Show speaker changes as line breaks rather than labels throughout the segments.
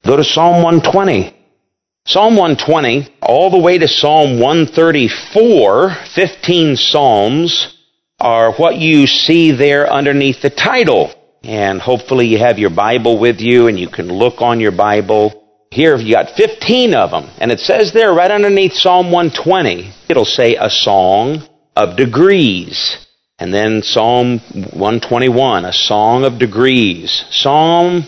Go to Psalm 120. Psalm 120, all the way to Psalm 134, 15 Psalms, are what you see there underneath the title. And hopefully you have your Bible with you and you can look on your Bible. Here you got 15 of them. And it says there right underneath Psalm 120, it'll say a song of degrees. And then Psalm 121, a song of degrees. Psalm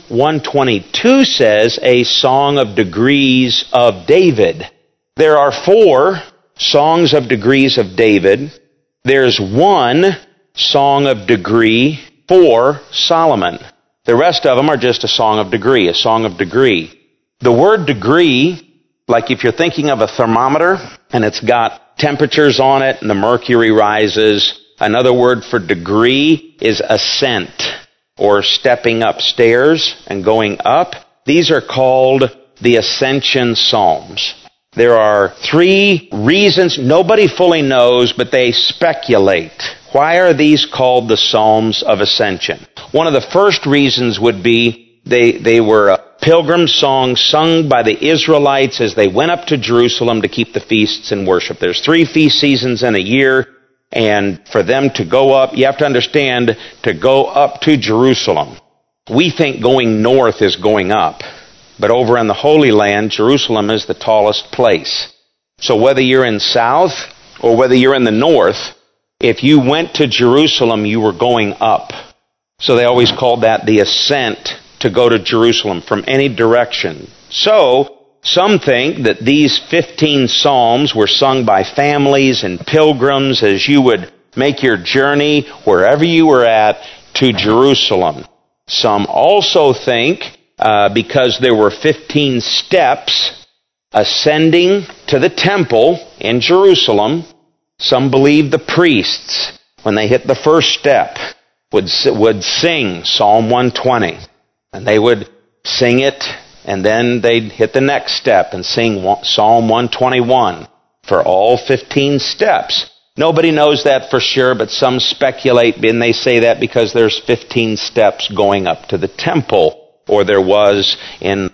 122 says a song of degrees of David. There are 4 songs of degrees of David. There's 1 song of degree for Solomon. The rest of them are just a song of degree, a song of degree. The word degree, like if you're thinking of a thermometer and it's got temperatures on it and the mercury rises, another word for degree is ascent, or stepping upstairs and going up. These are called the Ascension Psalms. There are 3 reasons nobody fully knows, but they speculate. Why are these called the Psalms of Ascension? One of the first reasons would be they were a pilgrim song sung by the Israelites as they went up to Jerusalem to keep the feasts and worship. There's 3 feast seasons in a year. And for them to go up, you have to understand, to go up to Jerusalem. We think going north is going up. But over in the Holy Land, Jerusalem is the tallest place. So whether you're in south or whether you're in the north, if you went to Jerusalem, you were going up. So they always called that the ascent, to go to Jerusalem from any direction. So some think that these 15 Psalms were sung by families and pilgrims as you would make your journey wherever you were at to Jerusalem. Some also think, because there were 15 steps ascending to the temple in Jerusalem, some believe the priests, when they hit the first step, would sing Psalm 120. And they would sing it, and then they'd hit the next step and sing Psalm 121 for all 15 steps. Nobody knows that for sure, but some speculate, and they say that because there's 15 steps going up to the temple, or there was in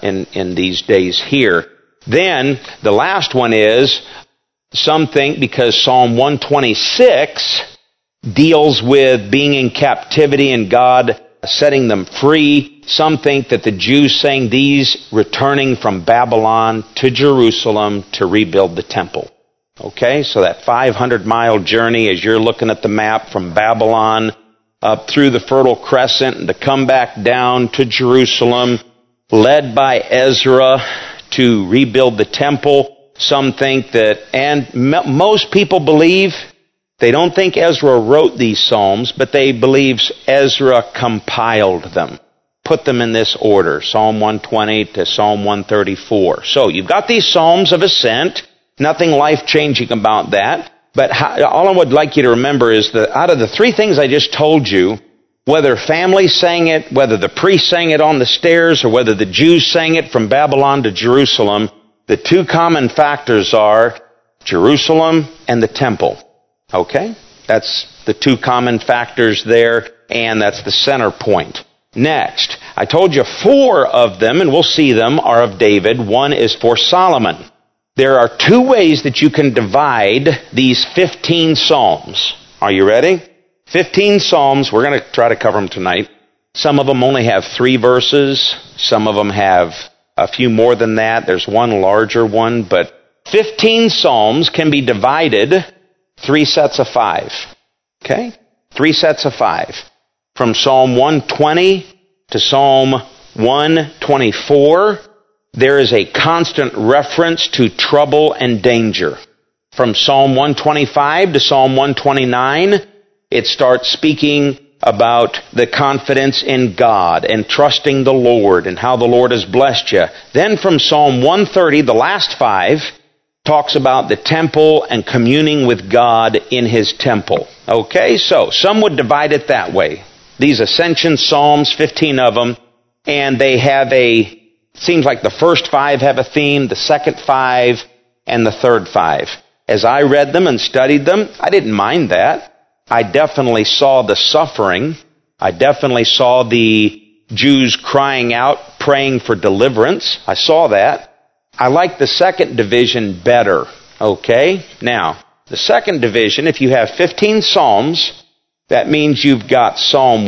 these days here. Then, the last one is, some think because Psalm 126 deals with being in captivity and God setting them free. Some think that the Jews sang these returning from Babylon to Jerusalem to rebuild the temple. Okay, so that 500-mile journey as you're looking at the map from Babylon up through the Fertile Crescent and to come back down to Jerusalem, led by Ezra to rebuild the temple. Some think that, and most people believe, they don't think Ezra wrote these Psalms, but they believe Ezra compiled them. Put them in this order, Psalm 120 to Psalm 134. So you've got these Psalms of Ascent, nothing life-changing about that. But all I would like you to remember is that out of the 3 things I just told you, whether families sang it, whether the priests sang it on the stairs, or whether the Jews sang it from Babylon to Jerusalem, the 2 common factors are Jerusalem and the temple. Okay? That's the 2 common factors there, and that's the center point. Next, I told you 4 of them, and we'll see them, are of David. 1 is for Solomon. There are 2 ways that you can divide these 15 Psalms. Are you ready? 15 Psalms, we're going to try to cover them tonight. Some of them only have 3 verses. Some of them have a few more than that. There's one larger one, but 15 Psalms can be divided 3 sets of 5. Okay? 3 sets of 5. From Psalm 120 to Psalm 124, there is a constant reference to trouble and danger. From Psalm 125 to Psalm 129, it starts speaking about the confidence in God and trusting the Lord and how the Lord has blessed you. Then from Psalm 130, the last 5, talks about the temple and communing with God in His temple. Okay, so some would divide it that way. These Ascension Psalms, 15 of them, and they have seems like the first 5 have a theme, the second 5, and the third 5. As I read them and studied them, I didn't mind that. I definitely saw the suffering. I definitely saw the Jews crying out, praying for deliverance. I saw that. I like the second division better. Okay? Now, the second division, if you have 15 Psalms, that means you've got Psalm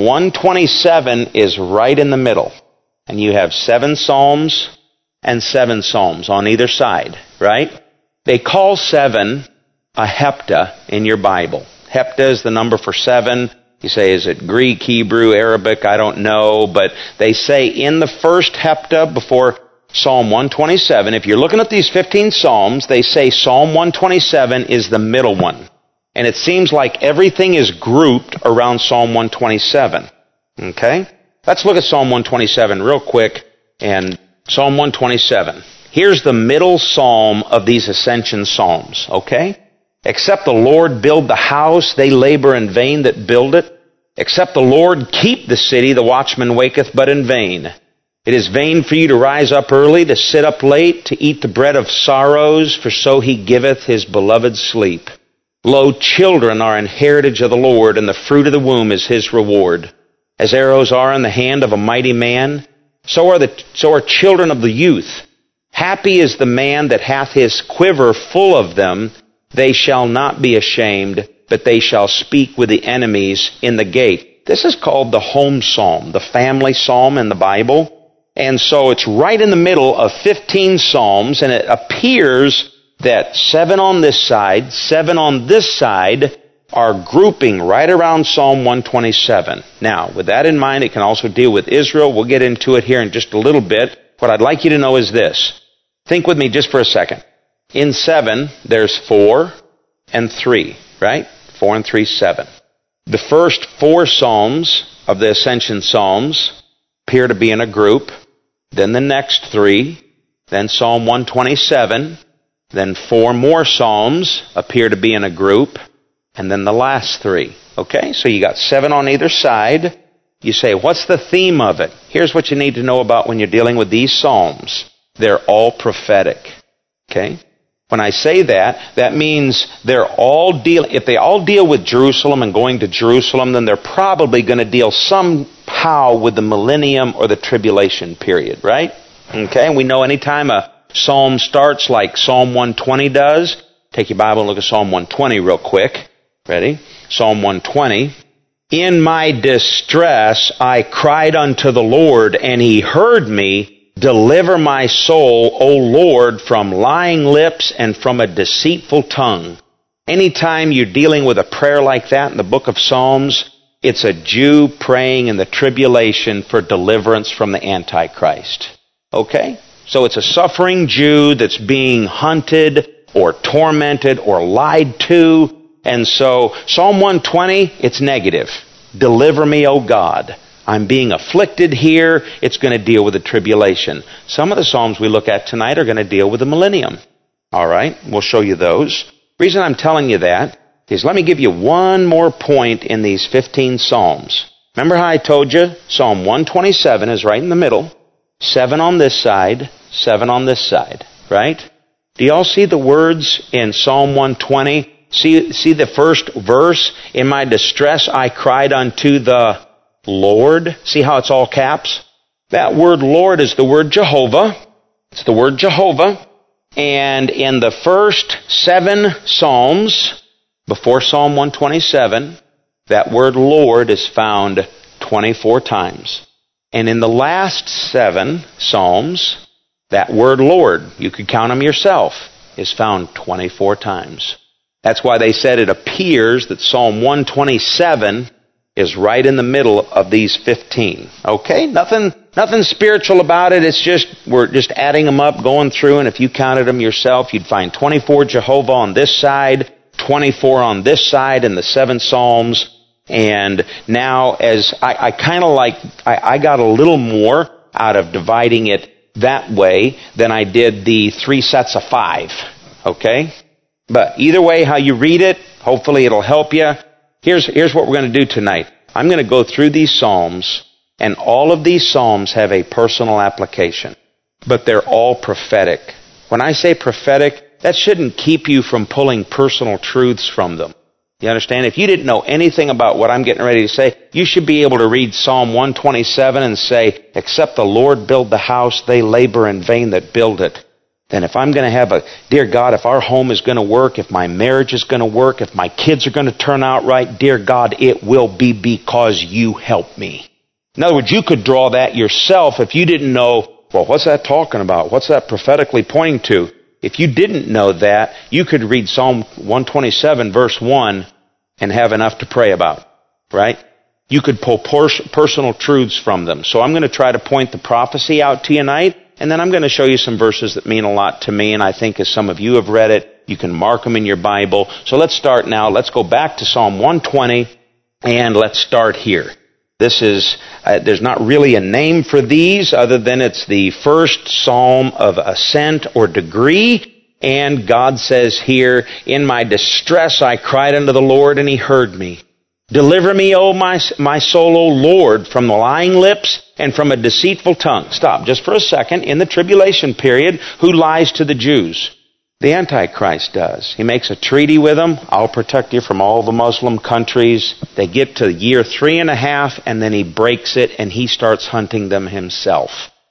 127 is right in the middle. And you have 7 Psalms and 7 Psalms on either side, right? They call 7 a heptah in your Bible. Heptah is the number for 7. You say, is it Greek, Hebrew, Arabic? I don't know. But they say in the first heptah before Psalm 127, if you're looking at these 15 Psalms, they say Psalm 127 is the middle one. And it seems like everything is grouped around Psalm 127. Okay? Let's look at Psalm 127 real quick. And Psalm 127. Here's the middle psalm of these ascension psalms. Okay? Except the Lord build the house, they labor in vain that build it. Except the Lord keep the city, the watchman waketh but in vain. It is vain for you to rise up early, to sit up late, to eat the bread of sorrows, for so he giveth his beloved sleep. Lo, children are an heritage of the Lord, and the fruit of the womb is his reward. As arrows are in the hand of a mighty man, so are children of the youth. Happy is the man that hath his quiver full of them. They shall not be ashamed, but they shall speak with the enemies in the gate. This is called the home psalm, the family psalm in the Bible. And so it's right in the middle of 15 psalms, and it appears that 7 on this side, 7 on this side are grouping right around Psalm 127. Now, with that in mind, it can also deal with Israel. We'll get into it here in just a little bit. What I'd like you to know is this. Think with me just for a second. In 7, there's 4 and 3, right? 4 and 3, 7. The first 4 psalms of the Ascension Psalms appear to be in a group. Then the next 3. Then Psalm 127. Then 4 more psalms appear to be in a group. And then the last 3. Okay? So you got 7 on either side. You say, what's the theme of it? Here's what you need to know about when you're dealing with these psalms. They're all prophetic. Okay? When I say that, that means if they all deal with Jerusalem and going to Jerusalem, then they're probably going to deal somehow with the millennium or the tribulation period, right? Okay, and we know anytime a psalm starts like Psalm 120 does, take your Bible and look at Psalm 120 real quick. Ready? Psalm 120. In my distress I cried unto the Lord, and he heard me. Deliver my soul, O Lord, from lying lips and from a deceitful tongue. Anytime you're dealing with a prayer like that in the book of Psalms, it's a Jew praying in the tribulation for deliverance from the Antichrist. Okay? So it's a suffering Jew that's being hunted or tormented or lied to. And so Psalm 120, it's negative. Deliver me, O God. I'm being afflicted here. It's going to deal with the tribulation. Some of the Psalms we look at tonight are going to deal with the millennium. All right, we'll show you those. The reason I'm telling you that is let me give you one more point in these 15 Psalms. Remember how I told you Psalm 127 is right in the middle. 7 on this side, 7 on this side, right? Do y'all see the words in Psalm 120? See the first verse? In my distress I cried unto the Lord. See how it's all caps? That word Lord is the word Jehovah. It's the word Jehovah. And in the first 7 Psalms, before Psalm 127, that word Lord is found 24 times. And in the last 7 Psalms, that word Lord, you could count them yourself, is found 24 times. That's why they said it appears that Psalm 127 is right in the middle of these 15. Okay? Nothing spiritual about it. It's just, we're just adding them up, going through, and if you counted them yourself, you'd find 24 Jehovah on this side, 24 on this side in the 7 Psalms. And now as I got a little more out of dividing it that way than I did the 3 sets of 5. Okay? But either way, how you read it, hopefully it'll help you. Here's what we're going to do tonight. I'm going to go through these Psalms, and all of these Psalms have a personal application. But they're all prophetic. When I say prophetic, that shouldn't keep you from pulling personal truths from them. You understand? If you didn't know anything about what I'm getting ready to say, you should be able to read Psalm 127 and say, except the Lord build the house, they labor in vain that build it. Then if I'm going to have dear God, if our home is going to work, if my marriage is going to work, if my kids are going to turn out right, dear God, it will be because you help me. In other words, you could draw that yourself if you didn't know, well, what's that talking about? What's that prophetically pointing to? If you didn't know that, you could read Psalm 127 verse 1 and have enough to pray about, right? You could pull personal truths from them. So I'm going to try to point the prophecy out to you tonight, and then I'm going to show you some verses that mean a lot to me, and I think as some of you have read it, you can mark them in your Bible. So let's start now. Let's go back to Psalm 120, and let's start here. This is, there's not really a name for these other than it's the first psalm of ascent or degree. And God says here, in my distress I cried unto the Lord and He heard me. Deliver me, O my soul, O Lord, from the lying lips and from a deceitful tongue. Stop just for a second. In the tribulation period, who lies to the Jews? The Antichrist does. He makes a treaty with them. I'll protect you from all the Muslim countries. They get to year 3.5, and then he breaks it, and he starts hunting them himself.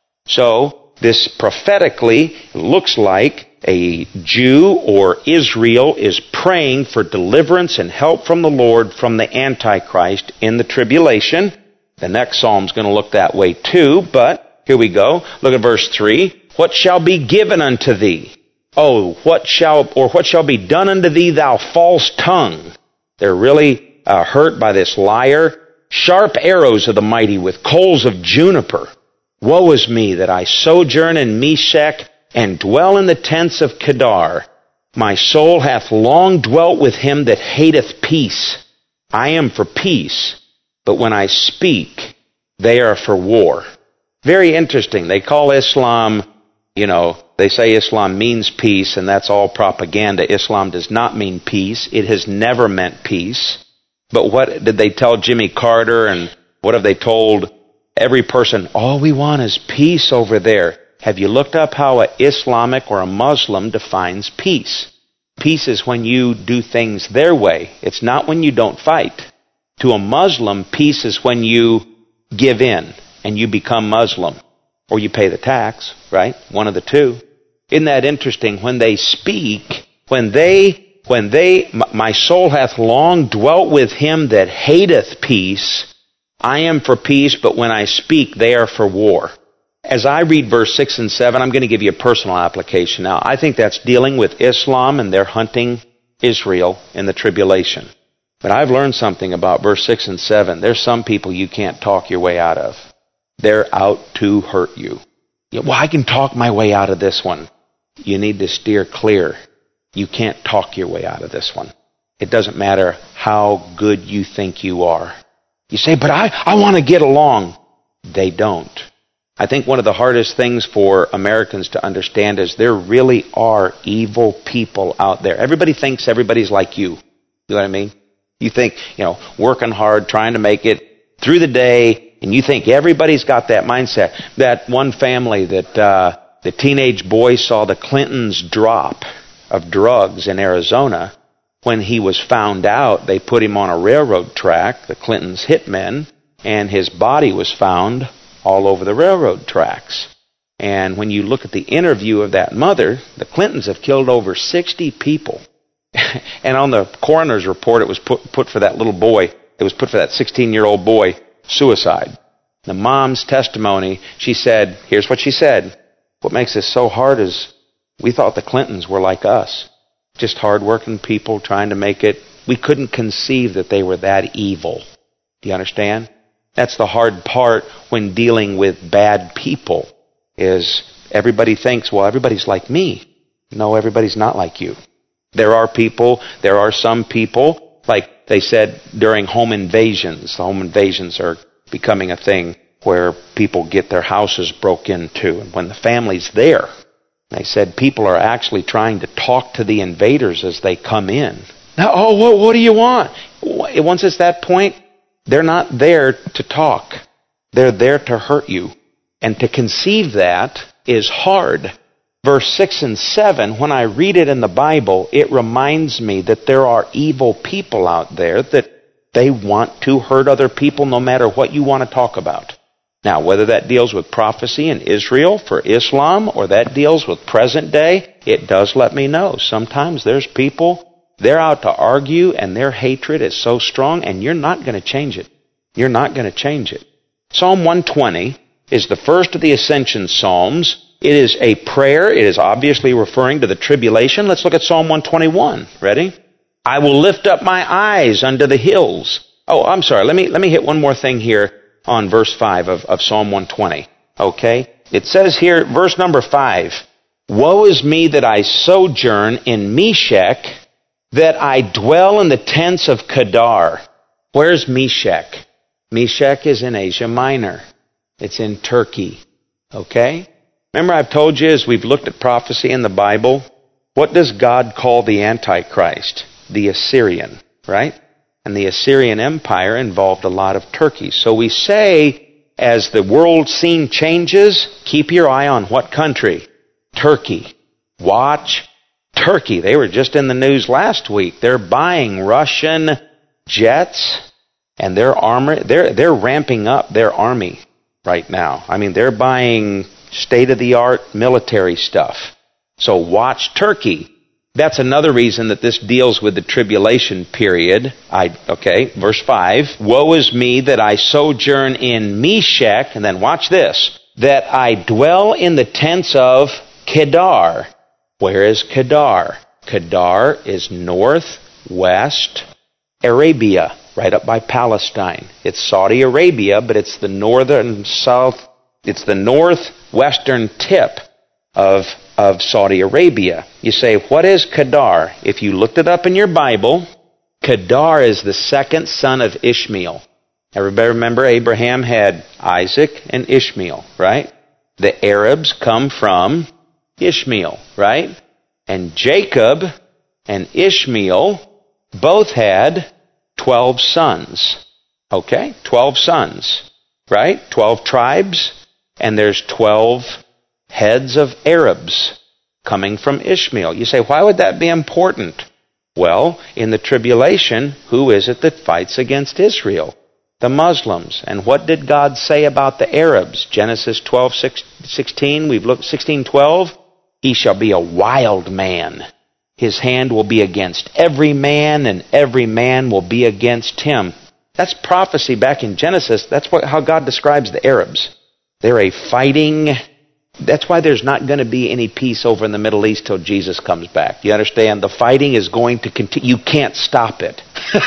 So, this prophetically looks like a Jew or Israel is praying for deliverance and help from the Lord from the Antichrist in the tribulation. The next psalm's going to look that way too, but here we go. Look at verse 3. What shall be given unto thee? Oh, what shall be done unto thee, thou false tongue? They're really hurt by this liar. Sharp arrows of the mighty with coals of juniper. Woe is me that I sojourn in Meshech and dwell in the tents of Kedar. My soul hath long dwelt with him that hateth peace. I am for peace, but when I speak, they are for war. Very interesting. They call Islam, they say Islam means peace, and that's all propaganda. Islam does not mean peace. It has never meant peace. But what did they tell Jimmy Carter, and what have they told every person? All we want is peace over there. Have you looked up how an Islamic or a Muslim defines peace? Peace is when you do things their way. It's not when you don't fight. To a Muslim, peace is when you give in and you become Muslim. Or you pay the tax, right? One of the two. Isn't that interesting? When they speak, my soul hath long dwelt with him that hateth peace. I am for peace, but when I speak, they are for war. As I read verse 6 and 7, I'm going to give you a personal application now. I think that's dealing with Islam and they're hunting Israel in the tribulation. But I've learned something about verse 6 and 7. There's some people you can't talk your way out of. They're out to hurt you. Well, I can talk my way out of this one. You need to steer clear. You can't talk your way out of this one. It doesn't matter how good you think you are. You say, but I want to get along. They don't. I think one of the hardest things for Americans to understand is there really are evil people out there. Everybody thinks everybody's like you. You know what I mean? You think, working hard, trying to make it through the day, and you think everybody's got that mindset. That one family that the teenage boy saw the Clintons drop of drugs in Arizona. When he was found out, they put him on a railroad track, the Clintons hitmen, and his body was found all over the railroad tracks. And when you look at the interview of that mother, the Clintons have killed over 60 people. And on the coroner's report, it was put for that little boy, it was put for that 16-year-old boy, suicide. The mom's testimony, she said, here's what she said. What makes this so hard is we thought the Clintons were like us. Just hard-working people trying to make it. We couldn't conceive that they were that evil. Do you understand? That's the hard part when dealing with bad people, is everybody thinks, well, everybody's like me. No, everybody's not like you. There are some people, like they said during home invasions. The home invasions are becoming a thing where people get their houses broke into. And when the family's there, they said people are actually trying to talk to the invaders as they come in. Now, what do you want? Once it's that point, they're not there to talk. They're there to hurt you. And to conceive that is hard. verse 6 and 7, when I read it in the Bible, it reminds me that there are evil people out there that they want to hurt other people no matter what you want to talk about. Now, whether that deals with prophecy in Israel for Islam or that deals with present day, it does let me know. Sometimes there's people, they're out to argue and their hatred is so strong and you're not going to change it. You're not going to change it. Psalm 120 is the first of the Ascension Psalms. It is a prayer. It is obviously referring to the tribulation. Let's look at Psalm 121. Ready? I will lift up my eyes unto the hills. Oh, I'm sorry. Let me hit one more thing here on verse 5 of Psalm 120. Okay? It says here, verse number 5, Woe is me that I sojourn in Meshech, that I dwell in the tents of Kedar. Where's Meshech? Meshech is in Asia Minor. It's in Turkey. Okay? Remember I've told you as we've looked at prophecy in the Bible, what does God call the Antichrist? The Assyrian, right? And the Assyrian Empire involved a lot of Turkey. So we say, as the world scene changes, keep your eye on what country? Turkey. Watch Turkey. They were just in the news last week. They're buying Russian jets and their armor. They're ramping up their army right now. I mean, they're buying state-of-the-art military stuff. So watch Turkey. That's another reason that this deals with the tribulation period. Verse 5. Woe is me that I sojourn in Meshech, and then watch this, that I dwell in the tents of Kedar. Where is Kedar? Kedar is northwest Arabia, right up by Palestine. It's Saudi Arabia, but it's the northwestern tip of Saudi Arabia. You say, what is Kedar? If you looked it up in your Bible, Kedar is the second son of Ishmael. Everybody remember Abraham had Isaac and Ishmael, right? The Arabs come from Ishmael, right? And Jacob and Ishmael both had 12 sons. Okay? 12 sons, right? 12 tribes, and there's 12 heads of Arabs coming from Ishmael. You say, why would that be important? Well, in the tribulation, who is it that fights against Israel? The Muslims. And what did God say about the Arabs? Genesis 12:16, we've looked 16:12. He shall be a wild man. His hand will be against every man, and every man will be against him. That's prophecy back in Genesis. That's how God describes the Arabs. They're a fighting. That's why there's not going to be any peace over in the Middle East till Jesus comes back. You understand? The fighting is going to continue. You can't stop it.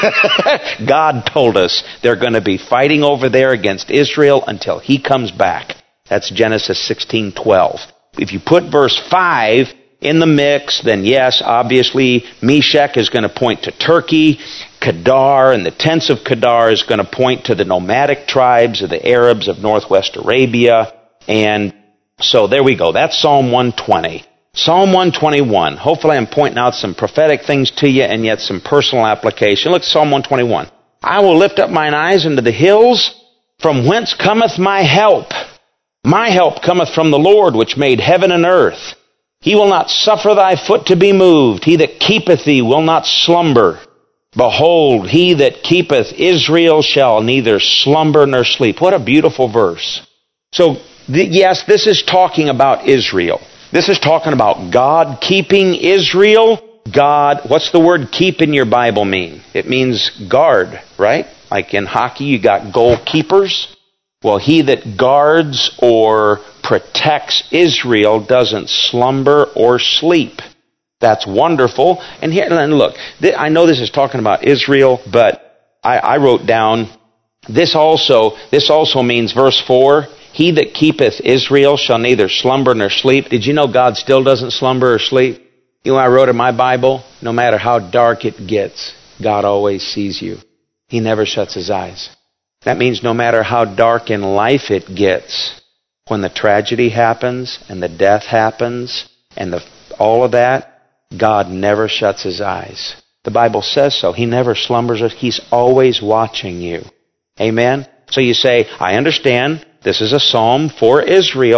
God told us they're going to be fighting over there against Israel until He comes back. That's Genesis 16:12. If you put verse 5 in the mix, then yes, obviously, Meshech is going to point to Turkey. Kedar and the tents of Kedar is going to point to the nomadic tribes of the Arabs of northwest Arabia. And so there we go. That's Psalm 120. Psalm 121. Hopefully I'm pointing out some prophetic things to you and yet some personal application. Look at Psalm 121. I will lift up mine eyes into the hills, from whence cometh my help. My help cometh from the Lord, which made heaven and earth. He will not suffer thy foot to be moved. He that keepeth thee will not slumber. Behold, he that keepeth Israel shall neither slumber nor sleep. What a beautiful verse. So, yes, this is talking about Israel. This is talking about God keeping Israel. God, what's the word keep in your Bible mean? It means guard, right? Like in hockey, you got goalkeepers. Well, he that guards or protects Israel doesn't slumber or sleep. That's wonderful. And here, and look, I know this is talking about Israel, but I wrote down, this also means verse 4, he that keepeth Israel shall neither slumber nor sleep. Did you know God still doesn't slumber or sleep? You know what I wrote in my Bible? No matter how dark it gets, God always sees you. He never shuts His eyes. That means no matter how dark in life it gets, when the tragedy happens and the death happens and all of that, God never shuts His eyes. The Bible says so. He never slumbers. He's always watching you. Amen? So you say, I understand this is a psalm for Israel,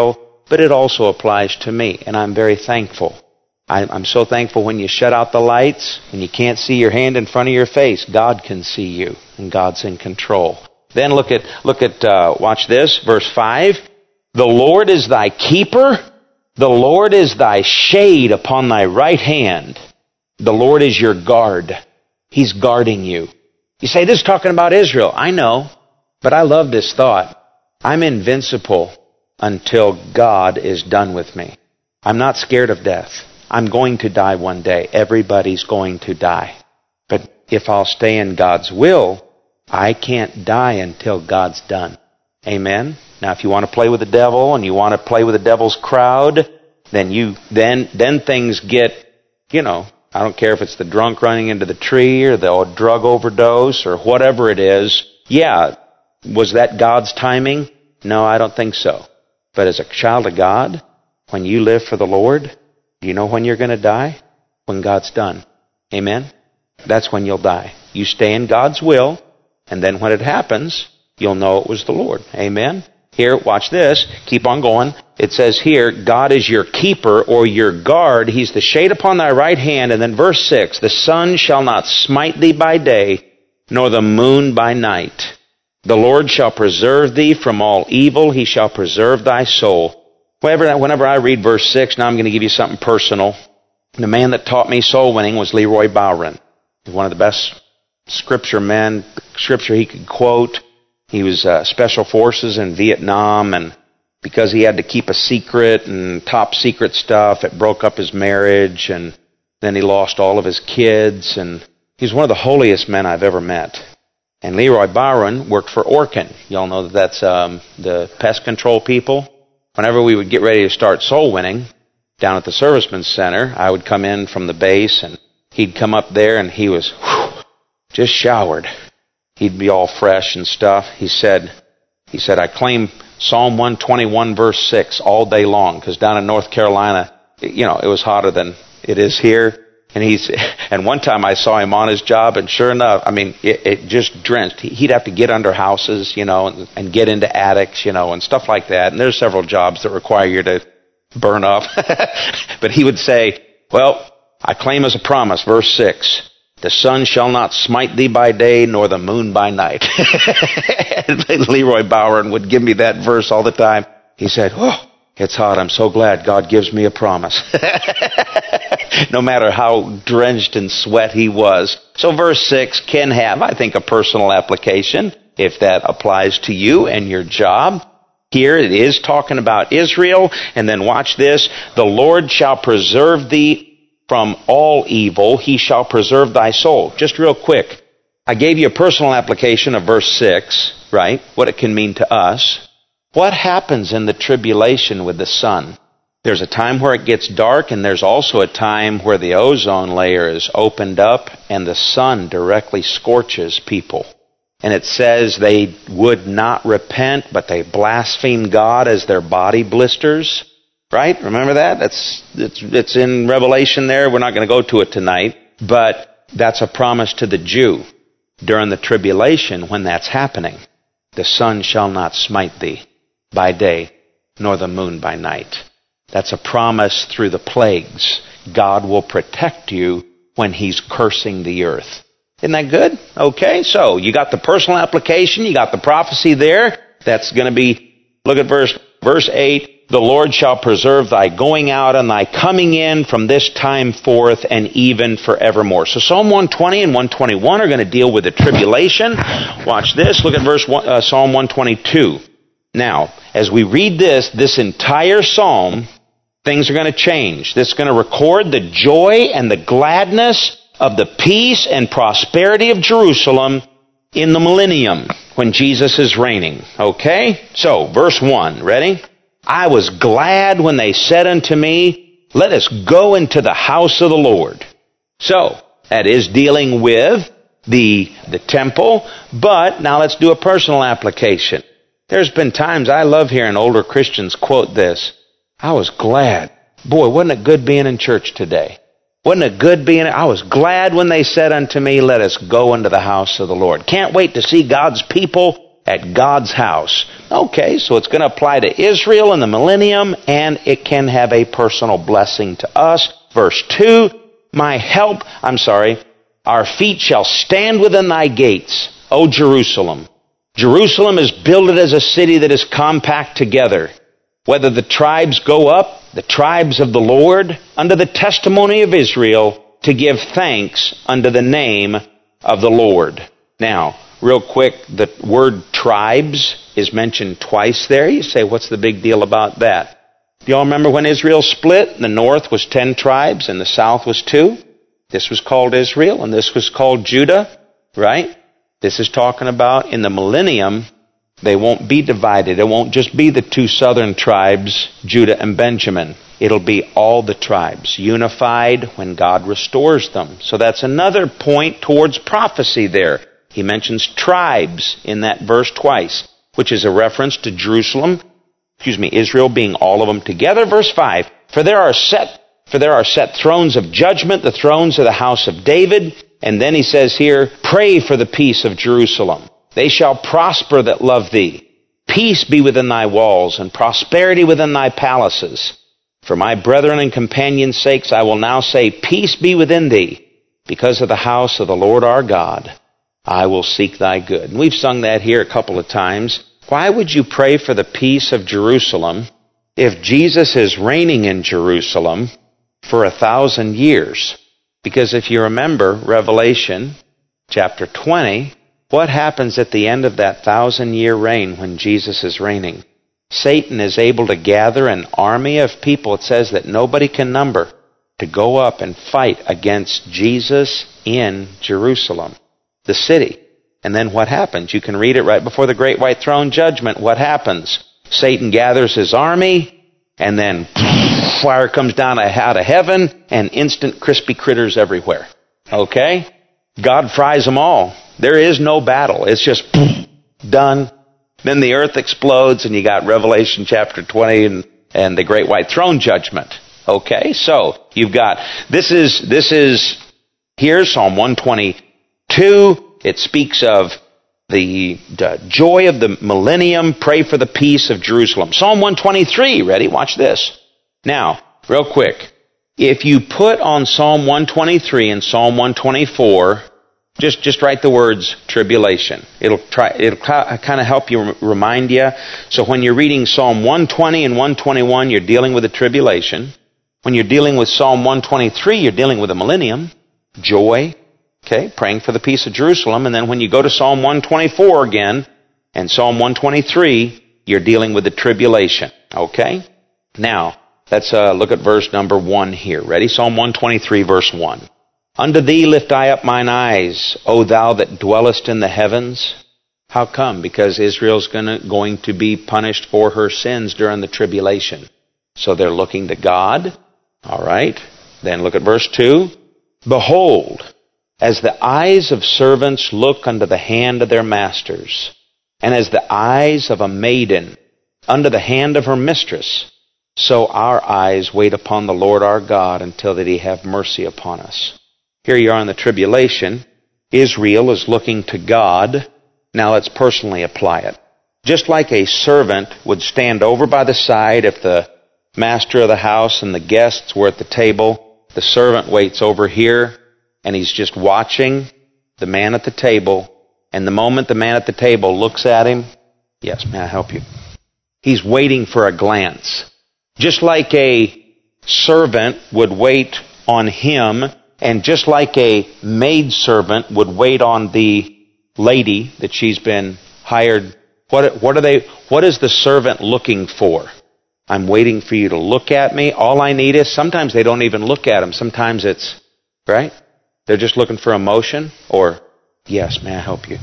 but it also applies to me, and I'm very thankful. I'm so thankful when you shut out the lights, when you can't see your hand in front of your face, God can see you, and God's in control. Then look at watch this, verse 5. The Lord is thy keeper, the Lord is thy shade upon thy right hand. The Lord is your guard. He's guarding you. You say, this is talking about Israel. I know, but I love this thought. I'm invincible until God is done with me. I'm not scared of death. I'm going to die one day. Everybody's going to die. But if I'll stay in God's will, I can't die until God's done. Amen? Now, if you want to play with the devil and you want to play with the devil's crowd, then things get, I don't care if it's the drunk running into the tree or the drug overdose or whatever it is. Yeah, was that God's timing? No, I don't think so. But as a child of God, when you live for the Lord, do you know when you're going to die? When God's done. Amen? That's when you'll die. You stay in God's will, and then when it happens, you'll know it was the Lord. Amen? Here, watch this. Keep on going. It says here, God is your keeper or your guard. He's the shade upon thy right hand. And then verse 6, the sun shall not smite thee by day, nor the moon by night. The Lord shall preserve thee from all evil. He shall preserve thy soul. Whenever I read verse 6, now I'm going to give you something personal. The man that taught me soul winning was Leroy Bowron. One of the best scripture men, scripture he could quote. He was special forces in Vietnam, and because he had to keep a secret and top secret stuff, it broke up his marriage, and then he lost all of his kids, and he's one of the holiest men I've ever met. And Leroy Bowron worked for Orkin. Y'all know that's the pest control people. Whenever we would get ready to start soul winning down at the Servicemen's Center, I would come in from the base, and he'd come up there, and he was just showered. He'd be all fresh and stuff. He said, I claim Psalm 121 verse 6 all day long, because down in North Carolina, it was hotter than it is here. And one time I saw him on his job, and sure enough, it just drenched. He'd have to get under houses, and get into attics, and stuff like that. And there's several jobs that require you to burn up. But he would say, well, I claim as a promise, verse 6, the sun shall not smite thee by day, nor the moon by night. Leroy Bowron would give me that verse all the time. He said, it's hot. I'm so glad God gives me a promise. No matter how drenched in sweat he was. So verse 6 can have, I think, a personal application, if that applies to you and your job. Here it is talking about Israel. And then watch this. The Lord shall preserve thee from all evil. He shall preserve thy soul. Just real quick. I gave you a personal application of verse 6, right? What it can mean to us. What happens in the tribulation with the sun? There's a time where it gets dark, and there's also a time where the ozone layer is opened up and the sun directly scorches people. And it says they would not repent, but they blaspheme God as their body blisters. Right? Remember that? It's in Revelation there. We're not going to go to it tonight. But that's a promise to the Jew. During the tribulation, when that's happening, the sun shall not smite thee by day, nor the moon by night. That's a promise through the plagues. God will protect you when He's cursing the earth. Isn't that good? Okay, so you got the personal application, you got the prophecy there. That's going to be, look at verse 8. The Lord shall preserve thy going out and thy coming in from this time forth and even forevermore. So Psalm 120 and 121 are going to deal with the tribulation. Watch this. Look at Psalm 122. Now, as we read this entire psalm, things are going to change. This is going to record the joy and the gladness of the peace and prosperity of Jerusalem in the millennium when Jesus is reigning. Okay? So, verse 1. Ready? I was glad when they said unto me, let us go into the house of the Lord. So, that is dealing with the temple, but now let's do a personal application. There's been times I love hearing older Christians quote this. I was glad. Boy, wasn't it good being in church today? Wasn't it good being... I was glad when they said unto me, let us go into the house of the Lord. Can't wait to see God's people at God's house. Okay, so it's going to apply to Israel in the millennium, and it can have a personal blessing to us. Verse 2, our feet shall stand within thy gates, O Jerusalem. Jerusalem is builded as a city that is compact together. Whether the tribes go up, the tribes of the Lord, under the testimony of Israel, to give thanks unto the name of the Lord. Now, real quick, the word tribes is mentioned twice there. You say, what's the big deal about that? Do y'all remember when Israel split? The north was 10 tribes and the south was 2. This was called Israel and this was called Judah, right? This is talking about in the millennium, they won't be divided. It won't just be the 2 southern tribes, Judah and Benjamin. It'll be all the tribes, unified when God restores them. So that's another point towards prophecy there. He mentions tribes in that verse twice, which is a reference to Israel being all of them together. Verse 5, For there are set thrones of judgment, the thrones of the house of David. And then he says here, Pray for the peace of Jerusalem. They shall prosper that love thee. Peace be within thy walls, and prosperity within thy palaces. For my brethren and companions' sakes, I will now say, Peace be within thee. Because of the house of the Lord our God, I will seek thy good. And we've sung that here a couple of times. Why would you pray for the peace of Jerusalem if Jesus is reigning in Jerusalem for 1,000 years? Because if you remember Revelation chapter 20, what happens at the end of that 1,000-year reign when Jesus is reigning? Satan is able to gather an army of people, it says, that nobody can number, to go up and fight against Jesus in Jerusalem, the city. And then what happens? You can read it right before the great white throne judgment. What happens? Satan gathers his army, and then fire comes down out of heaven, and instant crispy critters everywhere. Okay? God fries them all. There is no battle. It's just done. Then the earth explodes, and you got Revelation chapter 20 and the great white throne judgment. Okay? So, you've got, this is here, Psalm 122. It speaks of the joy of the millennium. Pray for the peace of Jerusalem. Psalm 123. Ready? Watch this. Now, real quick. If you put on Psalm 123 and Psalm 124, just write the words tribulation. It'll kind of help you, remind you. So when you're reading Psalm 120 and 121, you're dealing with the tribulation. When you're dealing with Psalm 123, you're dealing with the millennium, joy. Okay, praying for the peace of Jerusalem. And then when you go to Psalm 124 again, and Psalm 123, you're dealing with the tribulation. Okay? Now, let's look at verse number 1 here. Ready? Psalm 123, verse 1. Unto thee lift I up mine eyes, O thou that dwellest in the heavens. How come? Because Israel's going to be punished for her sins during the tribulation. So they're looking to God. All right. Then look at verse 2. Behold, as the eyes of servants look unto the hand of their masters, and as the eyes of a maiden unto the hand of her mistress, so our eyes wait upon the Lord our God until that he have mercy upon us. Here you are in the tribulation. Israel is looking to God. Now let's personally apply it. Just like a servant would stand over by the side if the master of the house and the guests were at the table, the servant waits over here, and he's just watching the man at the table. And the moment the man at the table looks at him, yes, may I help you? He's waiting for a glance. Just like a servant would wait on him, and just like a maidservant would wait on the lady that she's been hired, what is the servant looking for? I'm waiting for you to look at me. All I need is, sometimes they don't even look at him. Sometimes it's, right? They're just looking for emotion, or, yes, may I help you?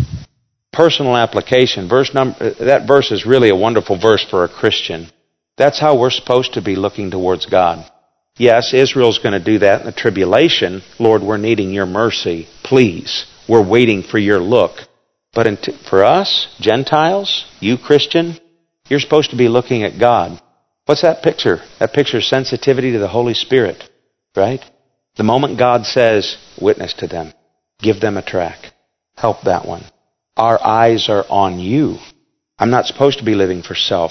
Personal application. That verse is really a wonderful verse for a Christian. That's how we're supposed to be looking towards God. Yes, Israel's going to do that in the tribulation. Lord, we're needing your mercy. Please. We're waiting for your look. But for us, Gentiles, you Christian, you're supposed to be looking at God. What's that picture? That picture is sensitivity to the Holy Spirit, right? The moment God says, witness to them, give them a track, help that one. Our eyes are on you. I'm not supposed to be living for self.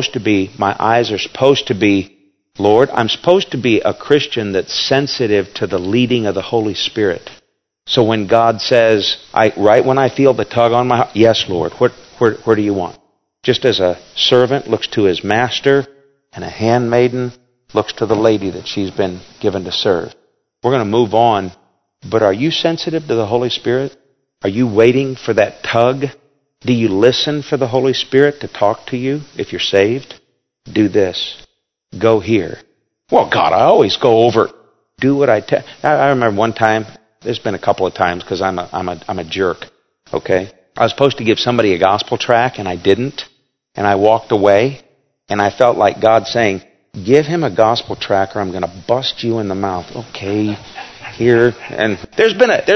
My eyes are supposed to be, Lord, I'm supposed to be a Christian that's sensitive to the leading of the Holy Spirit. So when God says, right when I feel the tug on my heart, yes, Lord, where do you want? Just as a servant looks to his master and a handmaiden looks to the lady that she's been given to serve. We're going to move on, but are you sensitive to the Holy Spirit? Are you waiting for that tug? Do you listen for the Holy Spirit to talk to you if you're saved? Do this. Go here. Well, God, I always go over. Do what I tell. I remember one time, there's been a couple of times because I'm a jerk, okay? I was supposed to give somebody a gospel tract and I didn't. And I walked away and I felt like God saying, give him a gospel tract or I'm going to bust you in the mouth. Okay, here. And there's